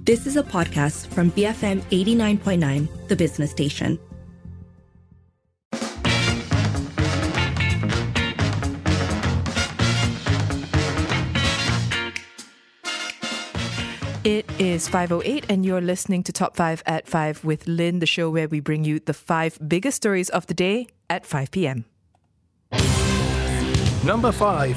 This is a podcast from BFM 89.9, the business station. It is 5:08 and you're listening to Top 5 at 5 with Lynn, the show where we bring you the 5 biggest stories of the day at 5 p.m. Number 5.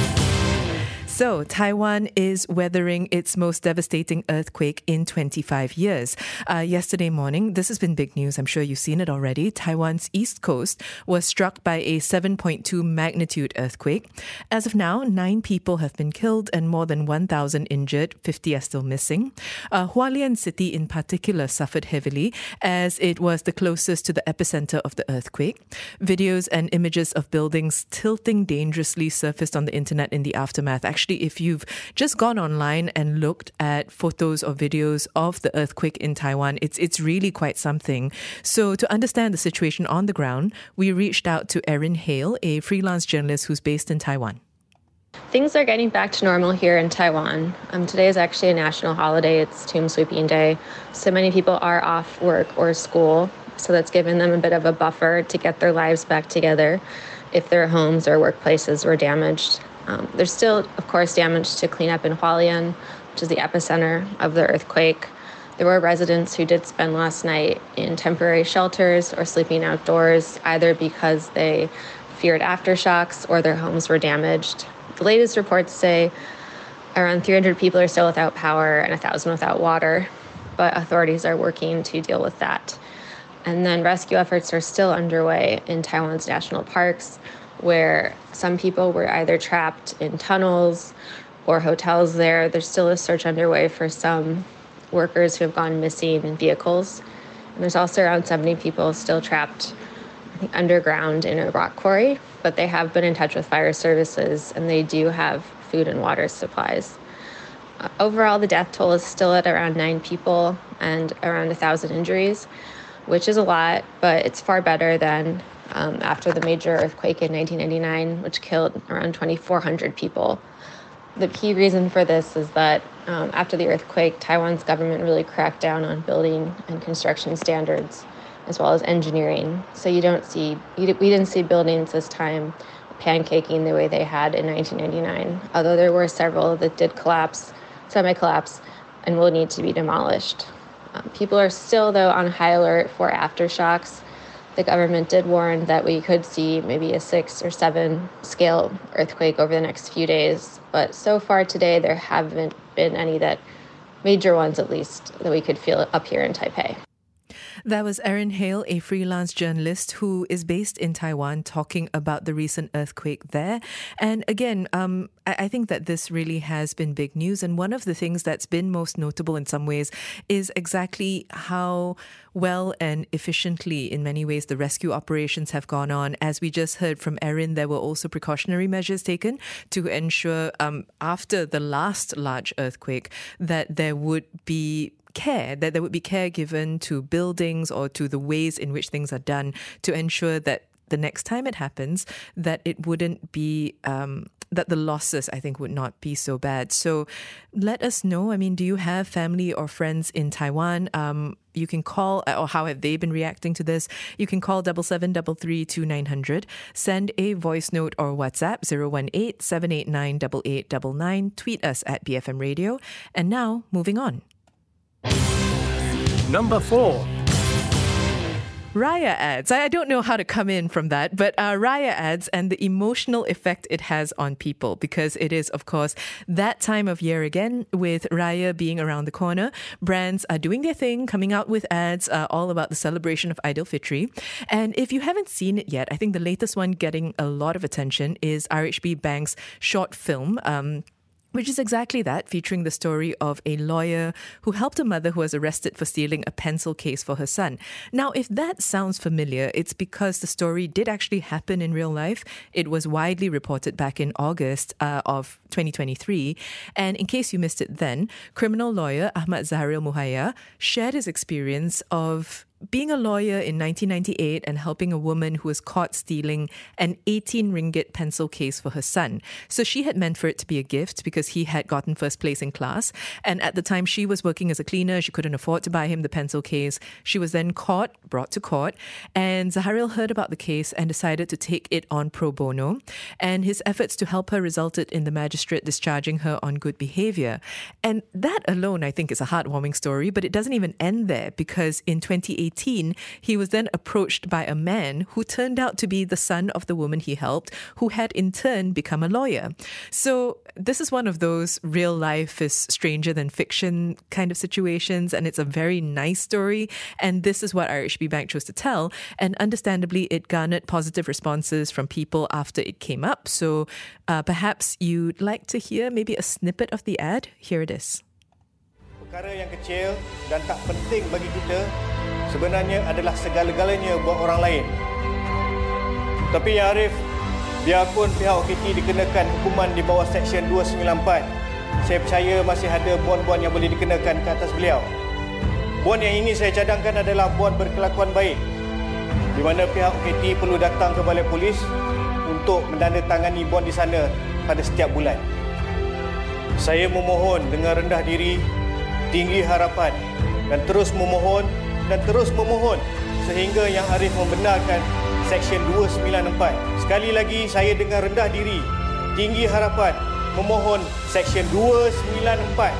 So, Taiwan is weathering its most devastating earthquake in 25 years. Yesterday morning, this has been big news. I'm sure you've seen it already. Taiwan's east coast was struck by a 7.2 magnitude earthquake. As of now, 9 people have been killed and more than 1,000 injured. 50 are still missing. Hualien City in particular suffered heavily as it was the closest to the epicenter of the earthquake. Videos and images of buildings tilting dangerously surfaced on the internet in the aftermath. Actually, if you've just gone online and looked at photos or videos of the earthquake in Taiwan, it's really quite something. So to understand the situation on the ground, we reached out to Erin Hale, a freelance journalist who's based in Taiwan. Things are getting back to normal here in Taiwan. Today is actually a national holiday. It's Tomb Sweeping Day. So many people are off work or school. So that's given them a bit of a buffer to get their lives back together if their homes or workplaces were damaged. There's still, of course, damage to clean up in Hualien, which is the epicenter of the earthquake. There were residents who did spend last night in temporary shelters or sleeping outdoors, either because they feared aftershocks or their homes were damaged. The latest reports say around 300 people are still without power and 1,000 without water, but authorities are working to deal with that. And then rescue efforts are still underway in Taiwan's national parks, where some people were either trapped in tunnels or hotels there. There's still a search underway for some workers who have gone missing in vehicles. And there's also around 70 people still trapped, I think, underground in a rock quarry, but they have been in touch with fire services and they do have food and water supplies. Overall, the death toll is still at around 9 people and around 1,000 injuries, which is a lot, but it's far better than after the major earthquake in 1999, which killed around 2,400 people. The key reason for this is that after the earthquake, Taiwan's government really cracked down on building and construction standards, as well as engineering. So we didn't see buildings this time pancaking the way they had in 1999, although there were several that did collapse, semi-collapse, and will need to be demolished. People are still, though, on high alert for aftershocks. The government did warn that we could see maybe a 6 or 7 scale earthquake over the next few days. But so far today, there haven't been any major ones, at least, that we could feel up here in Taipei. That was Erin Hale, a freelance journalist who is based in Taiwan, talking about the recent earthquake there. And again, I think that this really has been big news. And one of the things that's been most notable in some ways is exactly how well and efficiently, in many ways, the rescue operations have gone on. As we just heard from Erin, there were also precautionary measures taken to ensure after the last large earthquake that there would be care given to buildings or to the ways in which things are done to ensure that the next time it happens, that it wouldn't be, that the losses, I think, would not be so bad. So let us know. I mean, do you have family or friends in Taiwan? You can call, or how have they been reacting to this? You can call 77332900, send a voice note or WhatsApp 018-789-8899, tweet us at BFM Radio. And now, moving on. Number 4. Raya ads. I don't know how to come in from that, but Raya ads and the emotional effect it has on people, because it is, of course, that time of year again, with Raya being around the corner. Brands are doing their thing, coming out with ads all about the celebration of Aidilfitri. And if you haven't seen it yet, I think the latest one getting a lot of attention is RHB Bank's short film, which is exactly that, featuring the story of a lawyer who helped a mother who was arrested for stealing a pencil case for her son. Now, if that sounds familiar, it's because the story did actually happen in real life. It was widely reported back in August of 2023. And in case you missed it then, criminal lawyer Ahmad Zahril Muhaya shared his experience of being a lawyer in 1998 and helping a woman who was caught stealing an 18 ringgit pencil case for her son. So she had meant for it to be a gift because he had gotten first place in class. And at the time she was working as a cleaner, she couldn't afford to buy him the pencil case. She was then brought to court, and Zaharil heard about the case and decided to take it on pro bono. And his efforts to help her resulted in the magistrate discharging her on good behavior. And that alone, I think, is a heartwarming story, but it doesn't even end there, because in 2018, he was then approached by a man who turned out to be the son of the woman he helped, who had in turn become a lawyer. So this is one of those real life is stranger than fiction kind of situations, and it's a very nice story. And this is what RHB Bank chose to tell. And understandably, it garnered positive responses from people after it came up. So perhaps you'd like to hear maybe a snippet of the ad. Here it is. Perkara yang kecil dan tak penting bagi kita sebenarnya adalah segala-galanya buat orang lain. Tapi ya Arif, biarpun pihak OKT dikenakan hukuman di bawah Seksyen 294, saya percaya masih ada bon-bon yang boleh dikenakan ke atas beliau. Bon yang ingin saya cadangkan adalah bon berkelakuan baik, di mana pihak OKT perlu datang ke balai polis untuk menandatangani bon di sana pada setiap bulan. Saya memohon dengan rendah diri, tinggi harapan, dan terus memohon sehingga Yang Arif membenarkan Seksyen 294. Sekali lagi, saya dengan rendah diri, tinggi harapan, memohon Seksyen 294.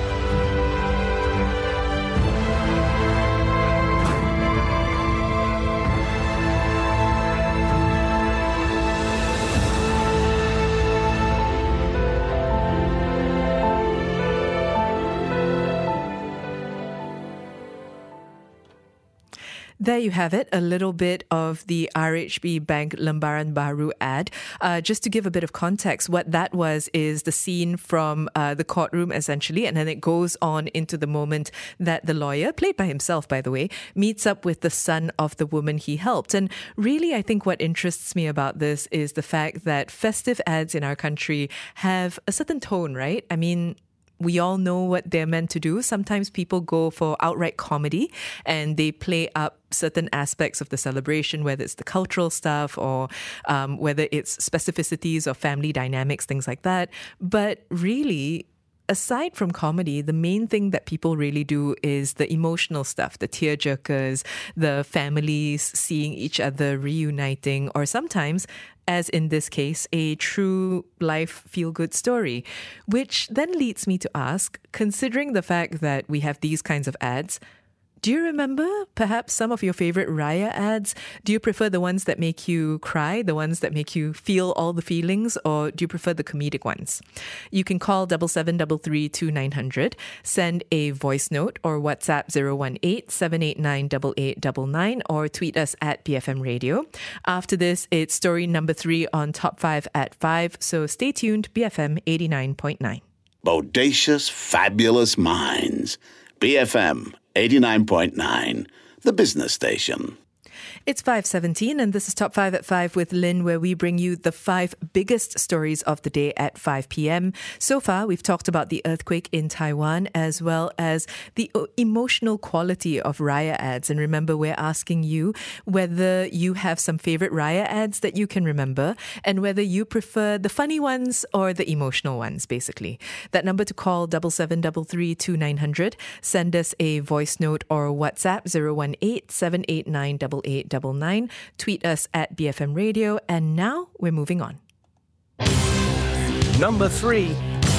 There you have it, a little bit of the RHB Bank Lembaran Baru ad. Just to give a bit of context, what that was is the scene from the courtroom, essentially, and then it goes on into the moment that the lawyer, played by himself, by the way, meets up with the son of the woman he helped. And really, I think what interests me about this is the fact that festive ads in our country have a certain tone, right? I mean, we all know what they're meant to do. Sometimes people go for outright comedy and they play up certain aspects of the celebration, whether it's the cultural stuff or whether it's specificities or family dynamics, things like that. But really, aside from comedy, the main thing that people really do is the emotional stuff, the tearjerkers, the families seeing each other reuniting, or sometimes, as in this case, a true life feel-good story. Which then leads me to ask, considering the fact that we have these kinds of ads, do you remember perhaps some of your favorite Raya ads? Do you prefer the ones that make you cry, the ones that make you feel all the feelings, or do you prefer the comedic ones? You can call 77332900, send a voice note or WhatsApp 018-789-8899, or tweet us at BFM Radio. After this, it's story number 3 on Top 5 at 5, so stay tuned, BFM 89.9. Bodacious, fabulous minds. BFM 89.9, the business station. It's 5:17 and this is Top 5 at 5 with Lynn, where we bring you the 5 biggest stories of the day at 5 p.m. So far, we've talked about the earthquake in Taiwan as well as the emotional quality of Raya ads. And remember, we're asking you whether you have some favorite Raya ads that you can remember and whether you prefer the funny ones or the emotional ones, basically. That number to call, 77332900. Send us a voice note or WhatsApp 018-789-8899. Tweet us at BFM Radio. And now we're moving on. Number 3.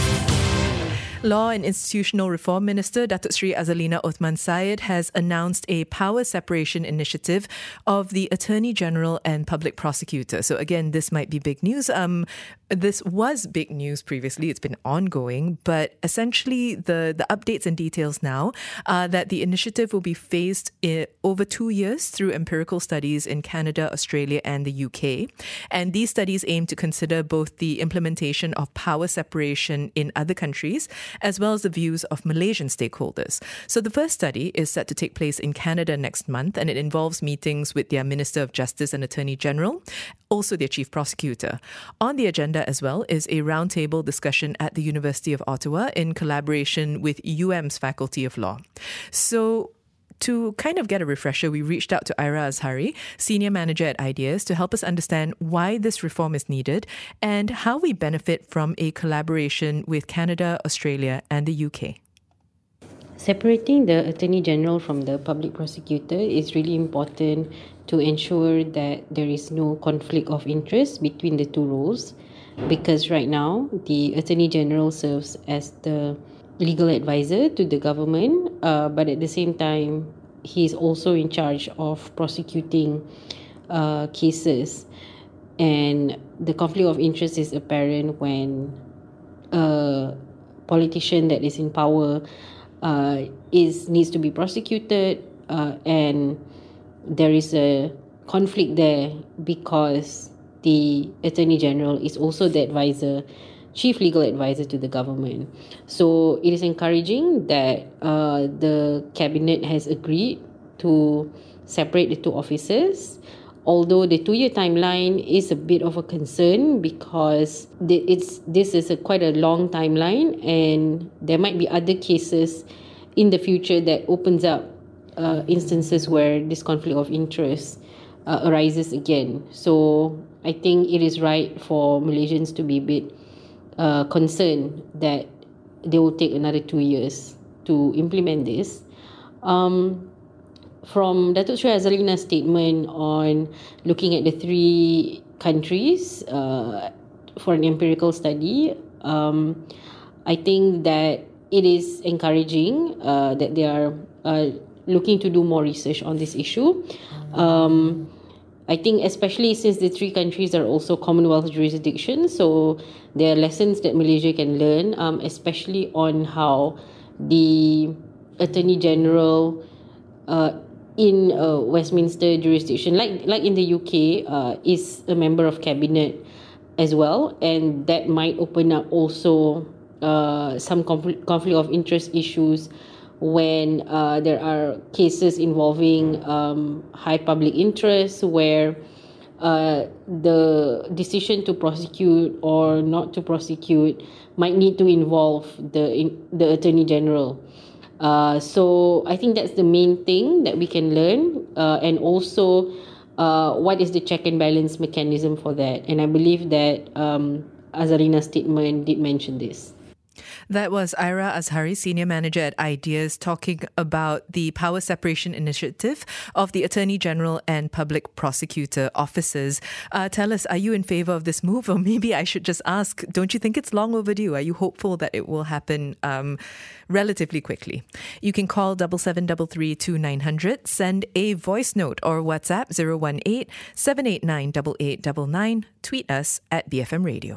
Law and Institutional Reform Minister Datuk Sri Azalina Othman Syed has announced a power separation initiative of the Attorney General and Public Prosecutor. So again, this might be big news. This was big news previously. It's been ongoing, but essentially the updates and details now are that the initiative will be phased over 2 years through empirical studies in Canada, Australia, and the UK. And these studies aim to consider both the implementation of power separation in other countries, as well as the views of Malaysian stakeholders. So the first study is set to take place in Canada next month, and it involves meetings with their Minister of Justice and Attorney General, also their Chief Prosecutor. On the agenda as well is a roundtable discussion at the University of Ottawa in collaboration with UM's Faculty of Law. So to kind of get a refresher, we reached out to Ira Azhari, Senior Manager at Ideas, to help us understand why this reform is needed and how we benefit from a collaboration with Canada, Australia, and the UK. Separating the Attorney General from the Public Prosecutor is really important to ensure that there is no conflict of interest between the two roles, because right now the Attorney General serves as the legal advisor to the government, but at the same time he is also in charge of prosecuting cases, and the conflict of interest is apparent when a politician that is in power needs to be prosecuted, and there is a conflict there because the Attorney General is also the chief legal advisor to the government. So it is encouraging that the Cabinet has agreed to separate the two offices, although the 2-year timeline is a bit of a concern because this is quite a long timeline, and there might be other cases in the future that opens up instances where this conflict of interest arises again. So I think it is right for Malaysians to be a bit concerned that they will take another 2 years to implement this. From Datuk Sri Azalina's statement on looking at the 3 countries for an empirical study, I think that it is encouraging that they are looking to do more research on this issue. I think especially since the 3 countries are also Commonwealth jurisdictions, so there are lessons that Malaysia can learn, especially on how the Attorney General in Westminster jurisdiction, like in the UK, is a member of Cabinet as well, and that might open up also some conflict of interest issues when there are cases involving high public interest where the decision to prosecute or not to prosecute might need to involve the Attorney General. So I think that's the main thing that we can learn, and also what is the check and balance mechanism for that. And I believe that Azalina's statement did mention this. That was Ira Azhari, Senior Manager at Ideas, talking about the power separation initiative of the Attorney General and Public Prosecutor offices. Tell us, are you in favour of this move? Or maybe I should just ask, don't you think it's long overdue? Are you hopeful that it will happen relatively quickly? You can call 7733 2900, send a voice note or WhatsApp 018 789 8899, tweet us at BFM Radio.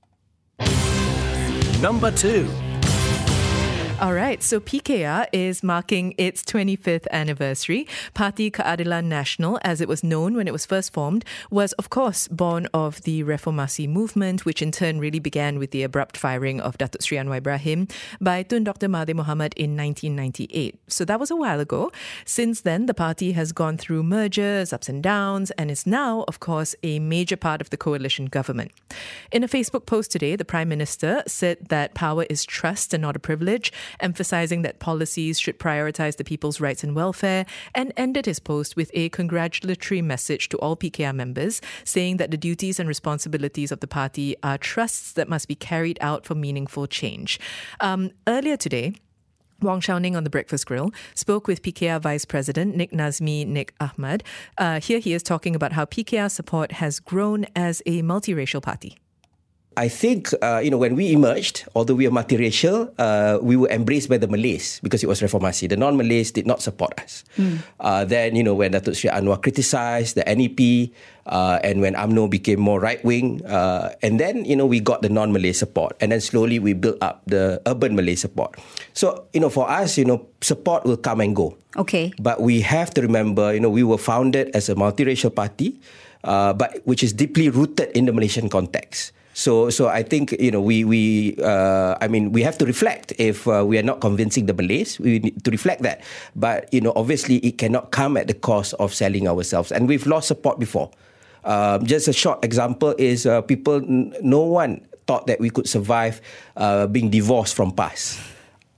Number 2. All right, so PKR is marking its 25th anniversary. Parti Keadilan Nasional, as it was known when it was first formed, was of course born of the Reformasi movement, which in turn really began with the abrupt firing of Datuk Sri Anwar Ibrahim by Tun Dr. Mahathir Mohamad in 1998. So that was a while ago. Since then, the party has gone through mergers, ups and downs, and is now, of course, a major part of the coalition government. In a Facebook post today, the Prime Minister said that power is trust and not a privilege, emphasizing that policies should prioritize the people's rights and welfare, and ended his post with a congratulatory message to all PKR members, saying that the duties and responsibilities of the party are trusts that must be carried out for meaningful change. Earlier today, Wong Shou Ning on The Breakfast Grill spoke with PKR Vice President Nik Nazmi Nik Ahmad. Here he is talking about how PKR support has grown as a multiracial party. I think, when we emerged, although we are multiracial, we were embraced by the Malays because it was Reformasi. The non-Malays did not support us. Then, when Datuk Sri Anwar criticised the NEP, and when UMNO became more right-wing, and then, we got the non-Malay support. And then slowly we built up the urban Malay support. So, for us, support will come and go. Okay. But we have to remember, we were founded as a multiracial party, but which is deeply rooted in the Malaysian context. So I think, we have to reflect if we are not convincing the Malays. We need to reflect that. But, obviously it cannot come at the cost of selling ourselves. And we've lost support before. Just a short example is no one thought that we could survive being divorced from PAS.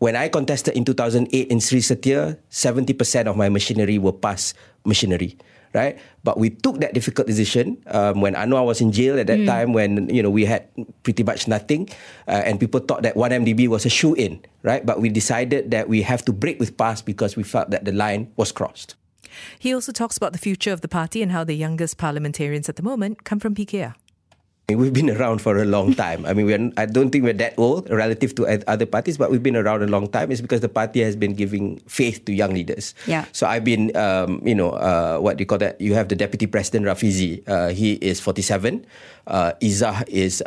When I contested in 2008 in Sri Setia, 70% of my machinery were PAS machinery, right? But we took that difficult decision when Anwar was in jail at that time, when we had pretty much nothing, and people thought that 1MDB was a shoe-in, right? But we decided that we have to break with PAS because we felt that the line was crossed. He also talks about the future of the party and how the youngest parliamentarians at the moment come from PKR. We've been around for a long time. I mean, I don't think we're that old relative to other parties, but we've been around a long time. It's because the party has been giving faith to young leaders. Yeah. So I've been, what do you call that? You have the Deputy President, Rafizi. He is 47. Izzah is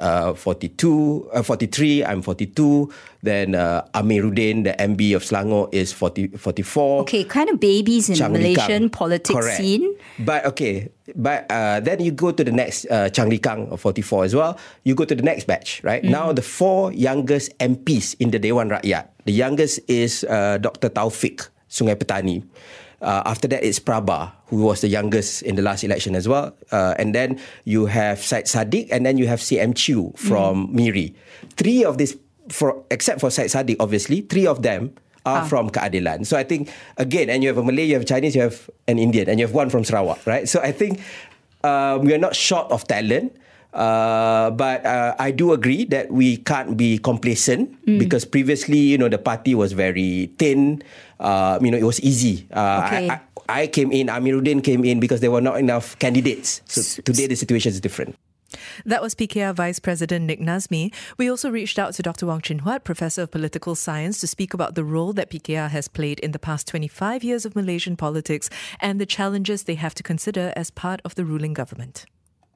43. I'm 42. Then Amiruddin, the MB of Selangor, is 44. Okay, kind of babies in the Malaysian politics Correct. scene. But then you go to the next Chang Lee Kang of 44 as well. You go to the next batch, right? Now the 4 youngest MPs in the Dewan Rakyat. The youngest is Dr. Taufik Sungai Petani. After that, it's Prabha, who was the youngest in the last election as well. And then you have Syed Saddiq, and then you have CM Chew from Miri. 3 of these, except for Syed Saddiq, obviously, 3 of them are from Keadilan. So I think, again, and you have a Malay, you have a Chinese, you have an Indian, and you have one from Sarawak, right? So I think we are not short of talent. But I do agree that we can't be complacent because previously, the party was very thin. It was easy. Okay. I came in, Amiruddin came in because there were not enough candidates. So today the situation is different. That was PKR Vice President Nick Nazmi. We also reached out to Dr. Wong Chin Huat, Professor of Political Science, to speak about the role that PKR has played in the past 25 years of Malaysian politics and the challenges they have to consider as part of the ruling government.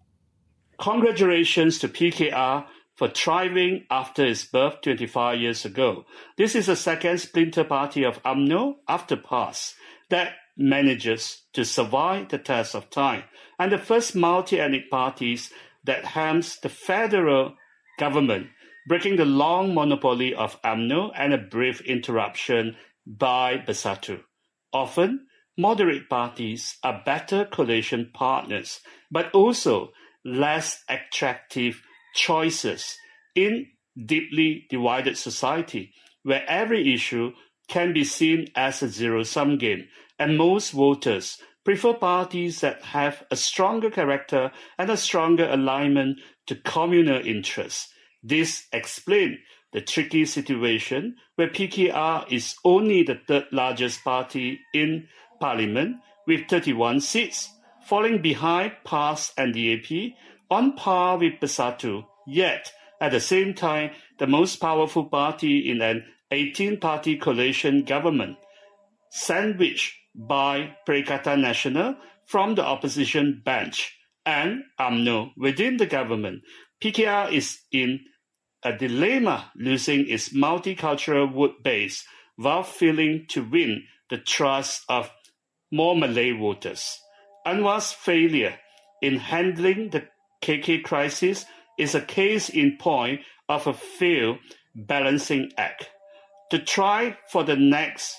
Congratulations to PKR for thriving after its birth 25 years ago. This is the second splinter party of UMNO after PAS that manages to survive the test of time, and the first multi-ethnic parties that harms the federal government, breaking the long monopoly of UMNO and a brief interruption by Bersatu. Often, moderate parties are better coalition partners, but also less attractive choices in deeply divided society, where every issue can be seen as a zero-sum game, and most voters prefer parties that have a stronger character and a stronger alignment to communal interests. This explains the tricky situation where PKR is only the third largest party in parliament with 31 seats, falling behind PAS and DAP, on par with Bersatu, yet at the same time the most powerful party in an 18-party coalition government, sandwiched by Perikatan Nasional from the opposition bench and UMNO within the government. PKR is in a dilemma, losing its multicultural vote base while failing to win the trust of more Malay voters. Anwar's failure in handling the KK crisis is a case in point of a failed balancing act. To try for the next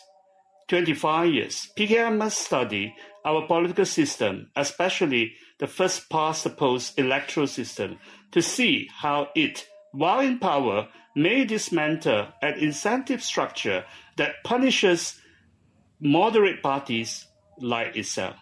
25 years, PKR must study our political system, especially the first past the post electoral system, to see how it, while in power, may dismantle an incentive structure that punishes moderate parties like itself.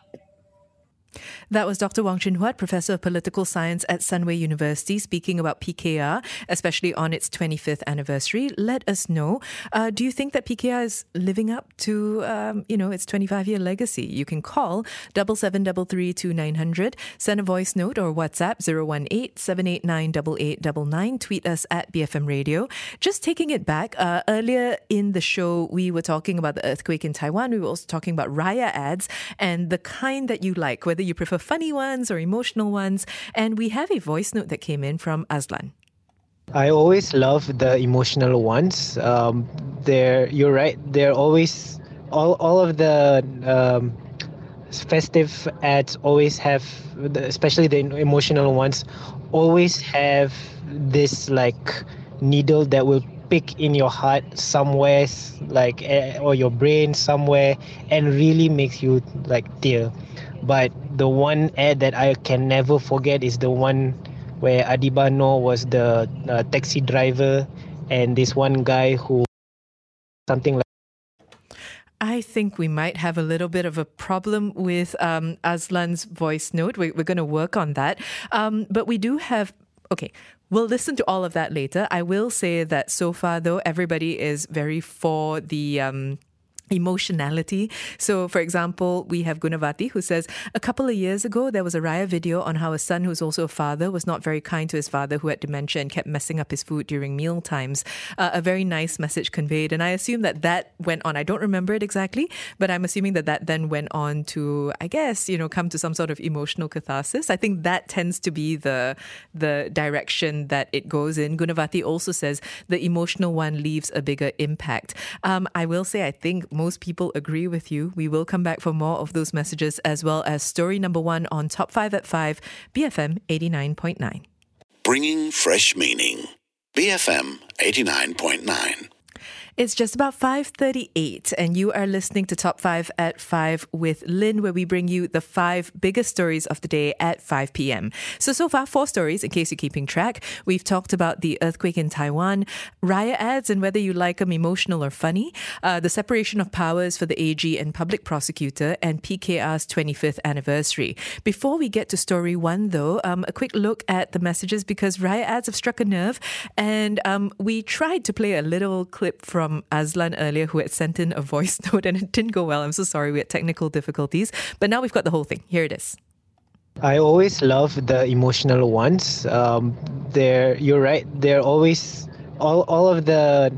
That was Dr. Wong Chin Huat, Professor of Political Science at Sunway University, speaking about PKR, especially on its 25th anniversary. Let us know, do you think that PKR is living up to, its 25-year legacy? You can call 77332900, send a voice note or WhatsApp 018-789-8899, tweet us at BFM Radio. Just taking it back, earlier in the show, we were talking about the earthquake in Taiwan. We were also talking about Raya ads and the kind that you like, whether you prefer funny ones or emotional ones. And we have a voice note that came in from Azlan. I always love the emotional ones. You're right. They're always all of the festive ads always have, especially the emotional ones, always have this like needle that will pick in your heart somewhere, like or your brain somewhere, and really makes you like tear. But the one ad that I can never forget is the one where Adiba Noor was the taxi driver, and this one guy who something like. I think we might have a little bit of a problem with Azlan's voice note. We're going to work on that. But we do have... Okay, we'll listen to all of that later. I will say that so far, though, everybody is very for the... emotionality. So, for example, we have Gunavati who says, a couple of years ago, there was a Raya video on how a son who's also a father was not very kind to his father who had dementia and kept messing up his food during meal times. A very nice message conveyed. And I assume that went on. I don't remember it exactly, but I'm assuming that then went on to, I guess, come to some sort of emotional catharsis. I think that tends to be the direction that it goes in. Gunavati also says the emotional one leaves a bigger impact. I will say, I think most people agree with you. We will come back for more of those messages as well as story number 1 on Top 5 at 5, BFM 89.9. Bringing fresh meaning. BFM 89.9. It's just about 5:38 and you are listening to Top 5 at 5 with Lynn, where we bring you the 5 biggest stories of the day at 5 p.m. So far, 4 stories, in case you're keeping track. We've talked about the earthquake in Taiwan, Raya ads and whether you like them emotional or funny, the separation of powers for the AG and public prosecutor, and PKR's 25th anniversary. Before we get to story 1, though, a quick look at the messages because Raya ads have struck a nerve, and we tried to play a little clip from Azlan earlier, who had sent in a voice note and it didn't go well. I'm so sorry, we had technical difficulties. But now we've got the whole thing. Here it is. I always love the emotional ones. You're right. They're always all of the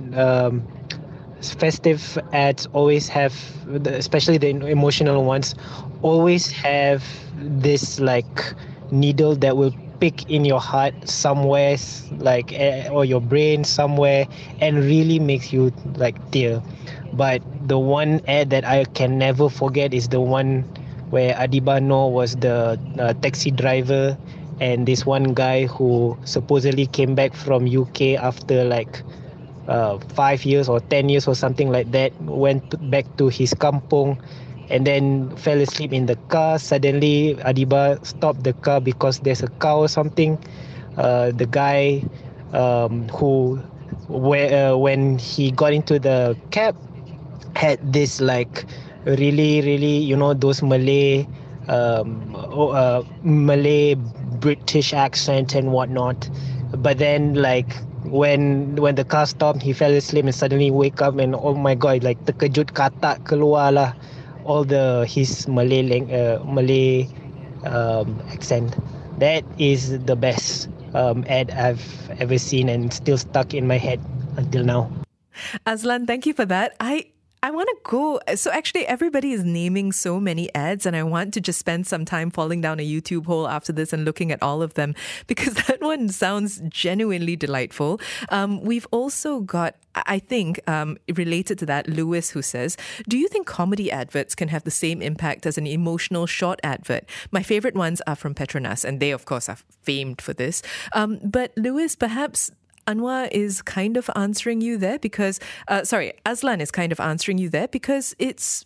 festive ads always have, especially the emotional ones, always have this like needle that will pick in your heart somewhere, like or your brain somewhere, and really makes you like tear. But the one ad that I can never forget is the one where Adiba Noor was the taxi driver, and this one guy who supposedly came back from UK after like 5 years or 10 years or something like that, went back to his kampung and then fell asleep in the car. Suddenly, Adiba stopped the car because there's a cow or something. The guy when he got into the cab, had this like really, those Malay British accent and whatnot. But then like when the car stopped, he fell asleep and suddenly wake up and oh my god, like terkejut, katak keluar lah. All his Malay accent. That is the best ad I've ever seen and still stuck in my head until now. Azlan, thank you for that. I want to go. So actually, everybody is naming so many ads, and I want to just spend some time falling down a YouTube hole after this and looking at all of them because that one sounds genuinely delightful. We've also got, I think, related to that, Lewis, who says, do you think comedy adverts can have the same impact as an emotional short advert? My favorite ones are from Petronas, and they, of course, are famed for this. But Lewis, perhaps Anwar is kind of answering you there because, Azlan is kind of answering you there because it's,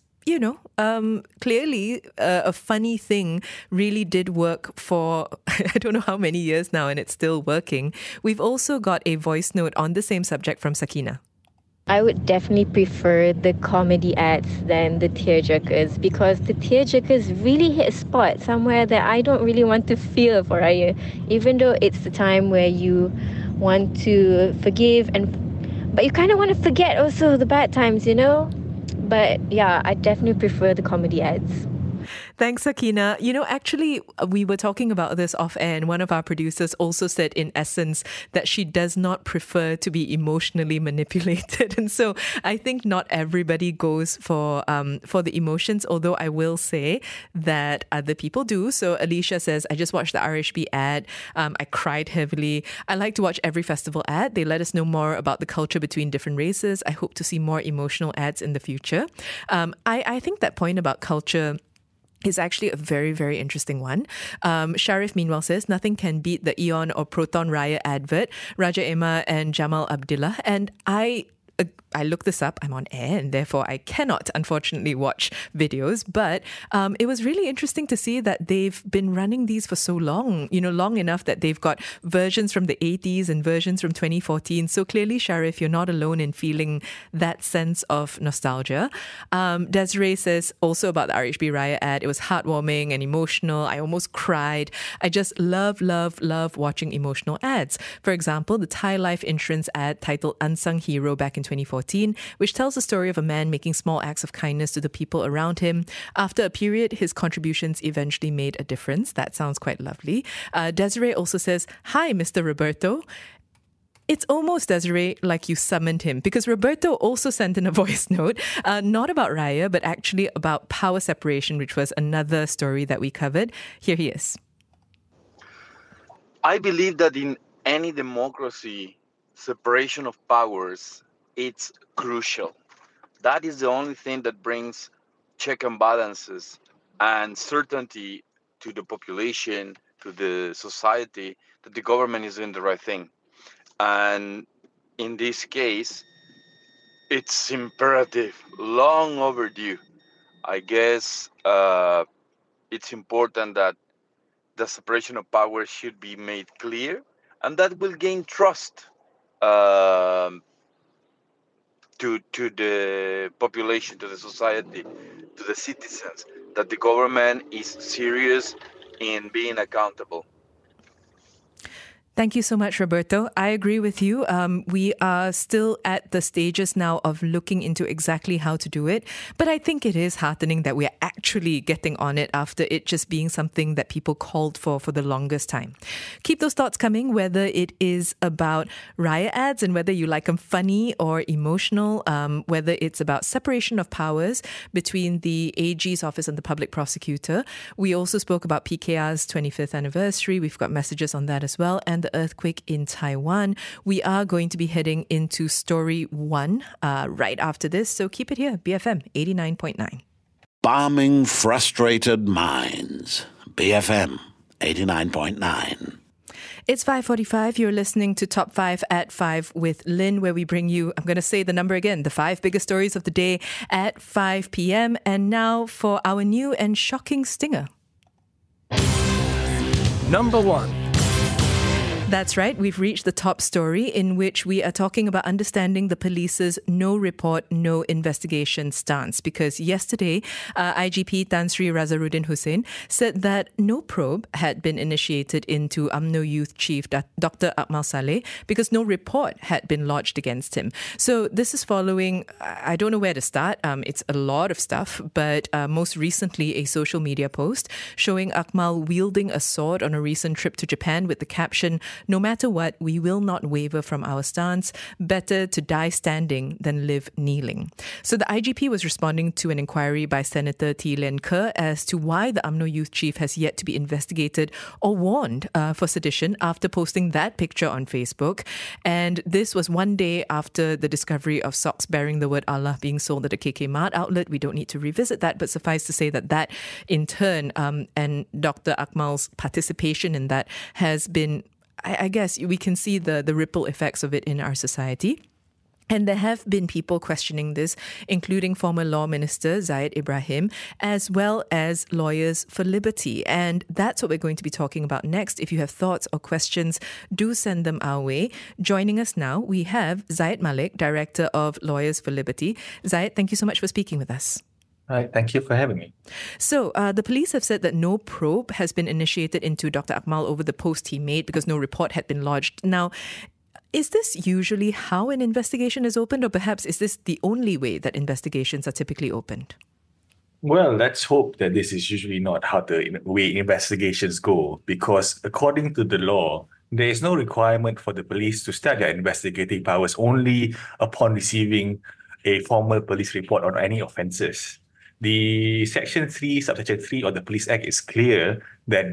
clearly a funny thing really did work for, I don't know how many years now, and it's still working. We've also got a voice note on the same subject from Sakina. I would definitely prefer the comedy ads than the tearjerkers because the tearjerkers really hit a spot somewhere that I don't really want to feel for Raya, even though it's the time where you want to forgive but you kind of want to forget also the bad times, But yeah, I definitely prefer the comedy ads. Thanks, Sakina. Actually, we were talking about this off air, and one of our producers also said, in essence, that she does not prefer to be emotionally manipulated. And so I think not everybody goes for the emotions, although I will say that other people do. So Alicia says, I just watched the RHB ad. I cried heavily. I like to watch every festival ad. They let us know more about the culture between different races. I hope to see more emotional ads in the future. I think that point about culture is actually a very, very interesting one. Sharif, meanwhile, says, nothing can beat the Eon or Proton Raya advert, Raja Emma and Jamal Abdullah. And I I looked this up. I'm on air, and therefore I cannot, unfortunately, watch videos. But it was really interesting to see that they've been running these for so long, long enough that they've got versions from the 80s and versions from 2014. So clearly, Sharif, you're not alone in feeling that sense of nostalgia. Desiree says also about the RHB Raya ad, it was heartwarming and emotional. I almost cried. I just love watching emotional ads. For example, the Thai Life Insurance ad titled Unsung Hero back in 2014, which tells the story of a man making small acts of kindness to the people around him. After a period, his contributions eventually made a difference. That sounds quite lovely. Desiree also says, "Hi, Mr. Roberto." It's almost, Desiree, like you summoned him, because Roberto also sent in a voice note, not about Raya, but actually about power separation, which was another story that we covered. Here he is. I believe that in any democracy, separation of powers, it's crucial. That is the only thing that brings check and balances and certainty to the population, to the society, that the government is doing the right thing. And in this case, it's imperative, long overdue. I guess it's important that the separation of powers should be made clear, and that will gain trust to the population, to the society, to the citizens, that the government is serious in being accountable. Thank you so much, Roberto. I agree with you. We are still at the stages now of looking into exactly how to do it. But I think it is heartening that we are actually getting on it after it just being something that people called for the longest time. Keep those thoughts coming, whether it is about Raya ads and whether you like them funny or emotional, whether it's about separation of powers between the AG's office and the public prosecutor. We also spoke about PKR's 25th anniversary. We've got messages on that as well. And the earthquake in Taiwan. We are going to be heading into story 1 right after this. So keep it here, BFM 89.9. Balming frustrated minds. BFM 89.9. It's 5:45. You're listening to Top 5 at 5 with Lynn, where we bring you, I'm going to say the number again, the 5 biggest stories of the day at 5 p.m. And now for our new and shocking stinger. Number 1. That's right. We've reached the top story in which we are talking about understanding the police's no report, no investigation stance. Because yesterday, IGP Tan Sri Razaruddin Hussein said that no probe had been initiated into UMNO Youth Chief Dr. Akmal Saleh because no report had been lodged against him. So this is following, I don't know where to start. It's a lot of stuff, but most recently a social media post showing Akmal wielding a sword on a recent trip to Japan with the caption, "No matter what, we will not waver from our stance. Better to die standing than live kneeling." So the IGP was responding to an inquiry by Senator Tee Lien Ke as to why the UMNO Youth Chief has yet to be investigated or warned for sedition after posting that picture on Facebook. And this was one day after the discovery of socks bearing the word Allah being sold at a KK Mart outlet. We don't need to revisit that, but suffice to say that in turn, and Dr. Akmal's participation in that has been, I guess we can see the ripple effects of it in our society. And there have been people questioning this, including former Law Minister Zahid Ibrahim, as well as Lawyers for Liberty. And that's what we're going to be talking about next. If you have thoughts or questions, do send them our way. Joining us now, we have Zahid Malik, Director of Lawyers for Liberty. Zahid, thank you so much for speaking with us. Hi, thank you for having me. So the police have said that no probe has been initiated into Dr. Akmal over the post he made because no report had been lodged. Now, is this usually how an investigation is opened, or perhaps is this the only way that investigations are typically opened? Well, let's hope that this is usually not how the way investigations go, because according to the law, there is no requirement for the police to start their investigating powers only upon receiving a formal police report on any offences. The Section 3, Subsection 3 of the Police Act is clear that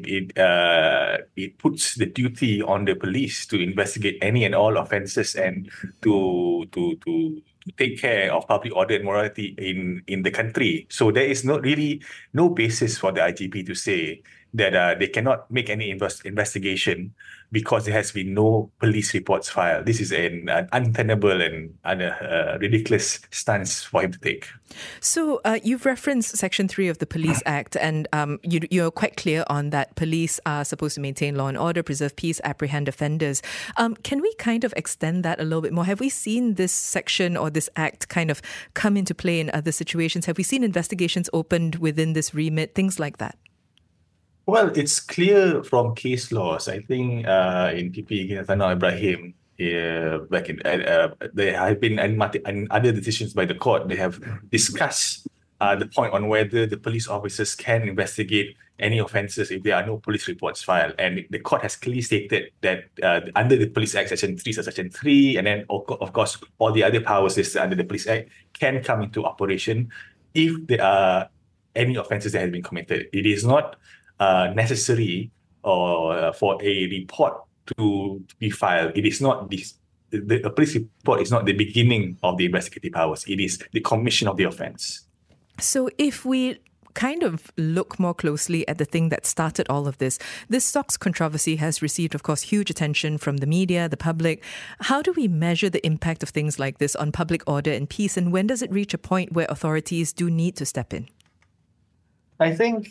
it puts the duty on the police to investigate any and all offences and to take care of public order and morality in the country. So there is no basis for the IGP to say that they cannot make any investigation because there has been no police reports filed. This is an untenable and ridiculous stance for him to take. So you've referenced Section 3 of the Police Act, and you're quite clear on that. Police are supposed to maintain law and order, preserve peace, apprehend offenders. Can we kind of extend that a little bit more? Have we seen this section or this act kind of come into play in other situations? Have we seen investigations opened within this remit, things like that? Well, it's clear from case laws. I think in PP against Anwar Ibrahim, back in there have been other decisions by the court. They have discussed the point on whether the police officers can investigate any offences if there are no police reports filed. And the court has clearly stated that under the Police Act, Section 3, and then of course all the other powers listed under the Police Act can come into operation if there are any offences that have been committed. It is not necessary or for a report to be filed. It is not the police report is not the beginning of the investigative powers. It is the commission of the offence. So if we kind of look more closely at the thing that started all of this stocks controversy has received, of course, huge attention from the media, the public. How do we measure the impact of things like this on public order and peace? And when does it reach a point where authorities do need to step in? I think,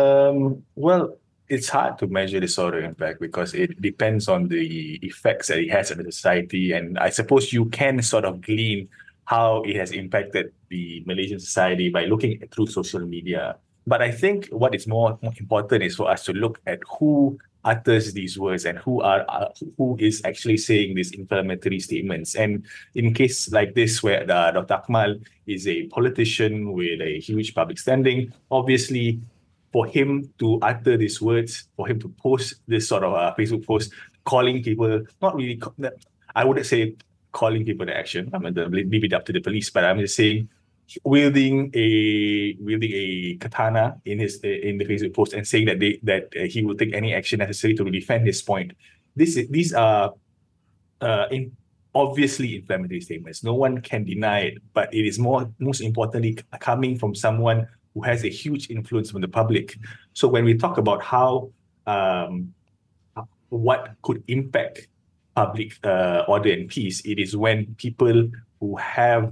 it's hard to measure the sort of impact because it depends on the effects that it has on the society. And I suppose you can sort of glean how it has impacted the Malaysian society by looking through social media. But I think what is more important is for us to look at who utters these words and who is actually saying these inflammatory statements. And in case like this, where Dr. Akmal is a politician with a huge public standing, obviously for him to utter these words, for him to post this sort of Facebook post, calling people, not really, I wouldn't say calling people to action. I'm going to leave it up to the police, but I'm just saying wielding a katana in the Facebook post and saying that he will take any action necessary to defend his point. These are obviously inflammatory statements. No one can deny it, but it is most importantly coming from someone who has a huge influence from the public. So when we talk about how what could impact public order and peace, it is when people who have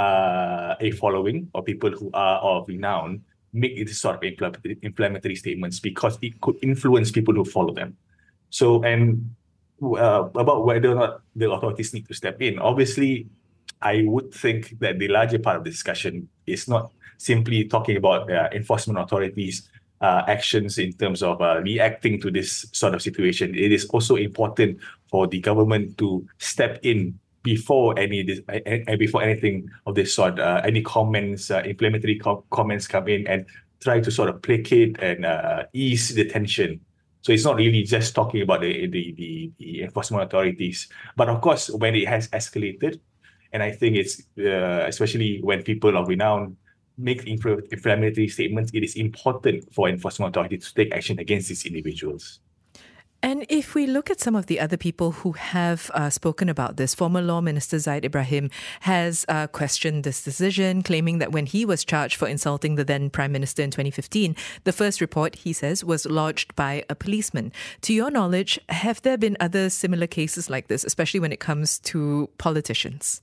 a following or people who are of renown make this sort of inflammatory statements because it could influence people who follow them. So, and about whether or not the authorities need to step in, obviously, I would think that the larger part of the discussion is not simply talking about enforcement authorities' actions in terms of reacting to this sort of situation. It is also important for the government to step in before anything of this sort, any comments, inflammatory comments come in and try to sort of placate and ease the tension. So it's not really just talking about the enforcement authorities, but of course when it has escalated, and I think it's especially when people of renown make inflammatory statements, it is important for enforcement authorities to take action against these individuals. And if we look at some of the other people who have spoken about this, former Law Minister Zahid Ibrahim has questioned this decision, claiming that when he was charged for insulting the then Prime Minister in 2015, the first report, he says, was lodged by a policeman. To your knowledge, have there been other similar cases like this, especially when it comes to politicians?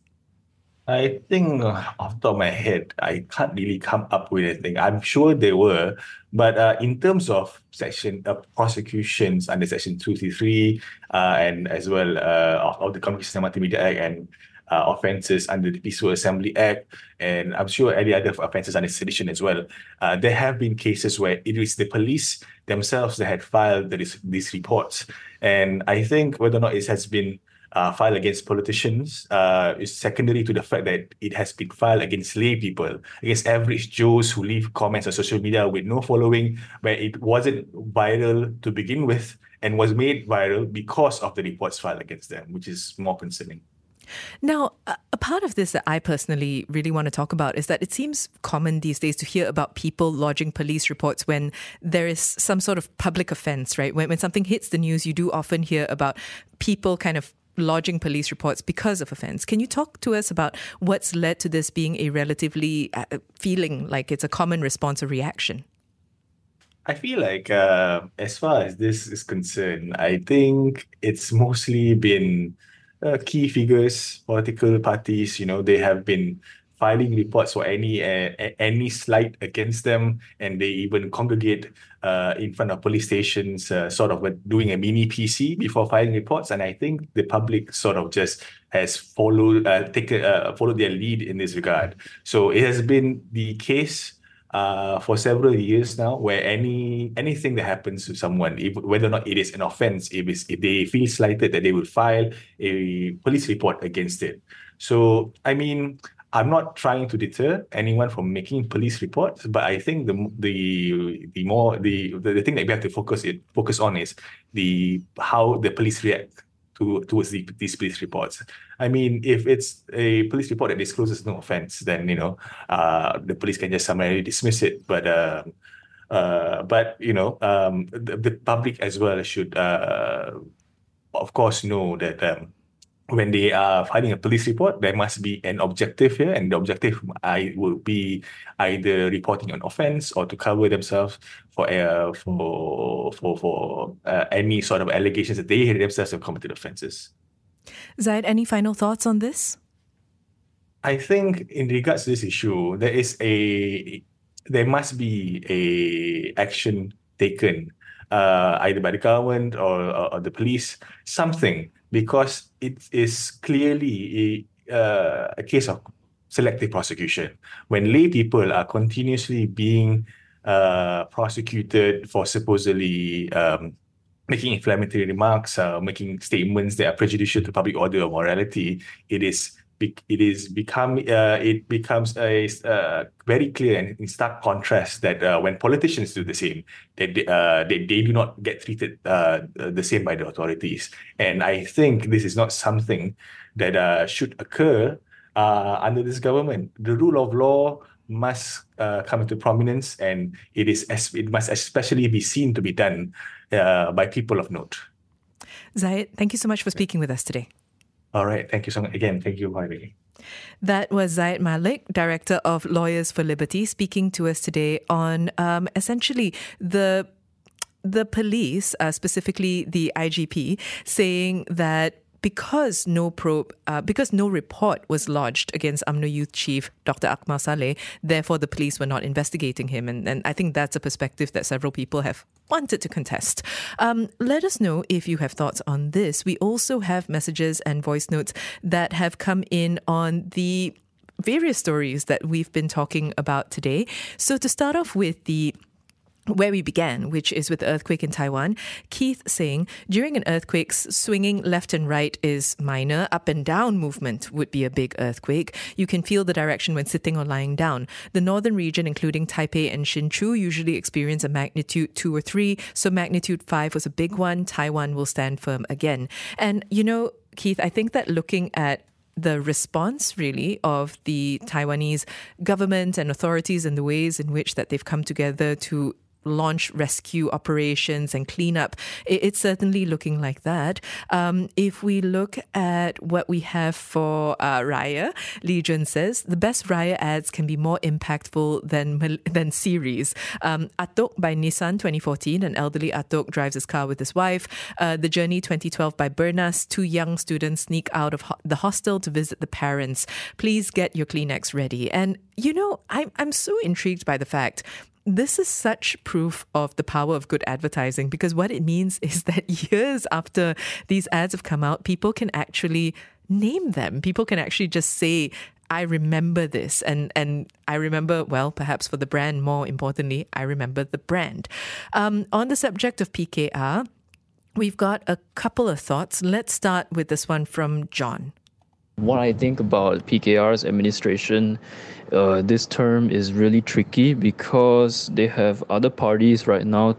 I think off the top of my head, I can't really come up with anything. I'm sure there were, but in terms of prosecutions under Section 233 and as well of the Communications and Multimedia Act and offences under the Peaceful Assembly Act, and I'm sure any other offences under sedition as well, there have been cases where it is the police themselves that had filed these reports. And I think whether or not it has been filed against politicians is secondary to the fact that it has been filed against lay people, against average Joes who leave comments on social media with no following, where it wasn't viral to begin with and was made viral because of the reports filed against them, which is more concerning. Now, a part of this that I personally really want to talk about is that it seems common these days to hear about people lodging police reports when there is some sort of public offence, right? When something hits the news, you do often hear about people kind of lodging police reports because of offence. Can you talk to us about what's led to this being a relatively feeling like it's a common response or reaction? I feel like as far as this is concerned, I think it's mostly been key figures, political parties. They have been filing reports for any slight against them, and they even congregate in front of police stations, sort of doing a mini PC before filing reports. And I think the public sort of just has followed their lead in this regard. So it has been the case for several years now, where anything that happens to someone, whether or not it is an offense, if they feel slighted, that they will file a police report against it. So, I mean, I'm not trying to deter anyone from making police reports, but I think the thing that we have to focus on is how the police react towards these police reports. I mean, if it's a police report that discloses no offense, then the police can just summarily dismiss it. But the public as well should, of course, know that when they are filing a police report, there must be an objective here, and the objective will be either reporting an offense or to cover themselves for any sort of allegations that they themselves have committed offenses. Zaid, any final thoughts on this? I think in regards to this issue, there must be a action taken, either by the government or the police, something, because it is clearly a case of selective prosecution. When lay people are continuously being prosecuted for supposedly making inflammatory remarks, making statements that are prejudicial to public order or morality, it becomes a very clear and in stark contrast that when politicians do the same, that they do not get treated the same by the authorities. And I think this is not something that should occur under this government. The rule of law must come into prominence, and it must especially be seen to be done by people of note. Zaid, thank you so much for speaking with us today. All right. Thank you so much. Again, thank you for having me. That was Zaid Malik, Director of Lawyers for Liberty, speaking to us today on essentially the police, specifically the IGP, saying that because no report was lodged against UMNO Youth Chief Dr. Akmal Saleh, therefore the police were not investigating him. And I think that's a perspective that several people have wanted to contest. Let us know if you have thoughts on this. We also have messages and voice notes that have come in on the various stories that we've been talking about today. So to start off with where we began, which is with the earthquake in Taiwan, Keith saying, during an earthquake, swinging left and right is minor. Up and down movement would be a big earthquake. You can feel the direction when sitting or lying down. The northern region, including Taipei and Hsinchu, usually experience a magnitude 2 or 3. So magnitude 5 was a big one. Taiwan will stand firm again. And, Keith, I think that looking at the response, really, of the Taiwanese government and authorities and the ways in which that they've come together to launch rescue operations and clean up, it's certainly looking like that. If we look at what we have for Raya, Lee Jun says, the best Raya ads can be more impactful than series. Atok by Nissan 2014, an elderly Atok drives his car with his wife. The Journey 2012 by Bernas, 2 young students sneak out of the hostel to visit the parents. Please get your Kleenex ready. And, I'm so intrigued by the fact this is such proof of the power of good advertising, because what it means is that years after these ads have come out, people can actually name them. People can actually just say, I remember this. And I remember, well, perhaps for the brand, more importantly, I remember the brand. On the subject of PKR, we've got a couple of thoughts. Let's start with this one from John. What I think about PKR's administration, this term is really tricky because they have other parties right now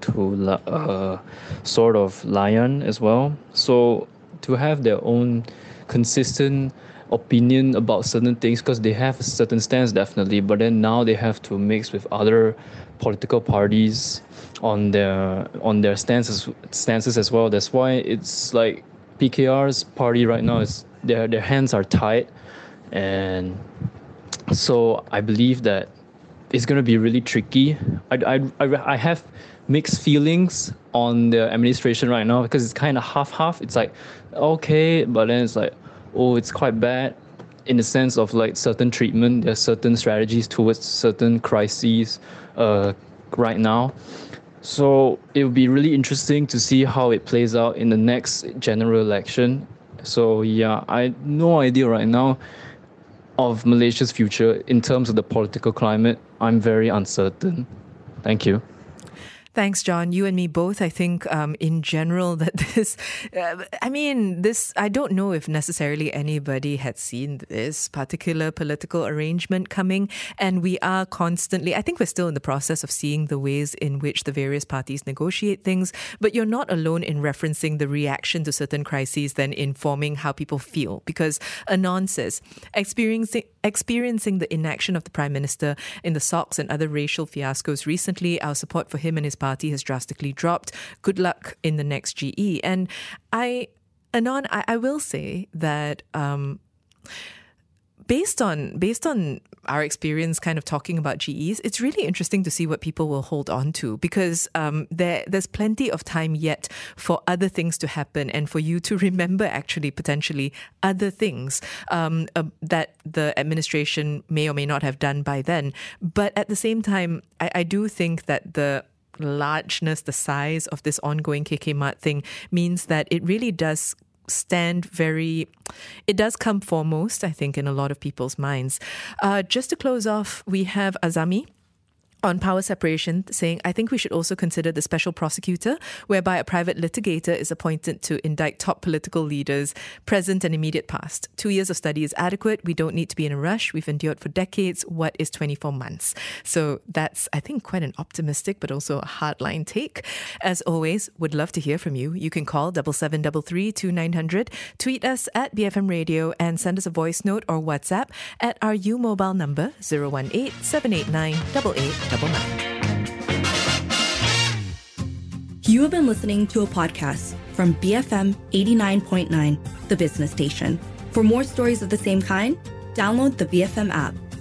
to sort of lion as well. So to have their own consistent opinion about certain things, because they have a certain stance definitely, but then now they have to mix with other political parties on their stances as well. That's why it's like PKR's party right now is their hands are tied, and so I believe that it's going to be really tricky. I have mixed feelings on the administration right now because it's kind of half-half. It's like, okay, but then it's like, oh, it's quite bad in the sense of like certain treatment. There's certain strategies towards certain crises right now. So it will be really interesting to see how it plays out in the next general election. So yeah, I have no idea right now of Malaysia's future in terms of the political climate. I'm very uncertain. Thank you. Thanks, John. You and me both. I think in general that this, I don't know if necessarily anybody had seen this particular political arrangement coming. And we are constantly, I think we're still in the process of seeing the ways in which the various parties negotiate things. But you're not alone in referencing the reaction to certain crises then informing how people feel. Because Anon says, experiencing the inaction of the Prime Minister in the SOX and other racial fiascos recently, our support for him and his party has drastically dropped. Good luck in the next GE. And I will say that based on our experience kind of talking about GEs, it's really interesting to see what people will hold on to, because there's plenty of time yet for other things to happen and for you to remember actually potentially other things that the administration may or may not have done by then. But at the same time, I do think that the largeness, the size of this ongoing KK Mart thing means that it really does it does come foremost, I think, in a lot of people's minds. Just to close off, we have Azami on power separation saying, I think we should also consider the special prosecutor, whereby a private litigator is appointed to indict top political leaders, present and immediate past. 2 years of study is adequate. We don't need to be in a rush. We've endured for decades. What is 24 months? So that's, I think, quite an optimistic but also a hardline take. As always, would love to hear from you. You can call 7733 2900, tweet us at BFM Radio, and send us a voice note or WhatsApp at our U mobile number 018 789 8899. You have been listening to a podcast from BFM 89.9, the business station. For more stories of the same kind, download the BFM app.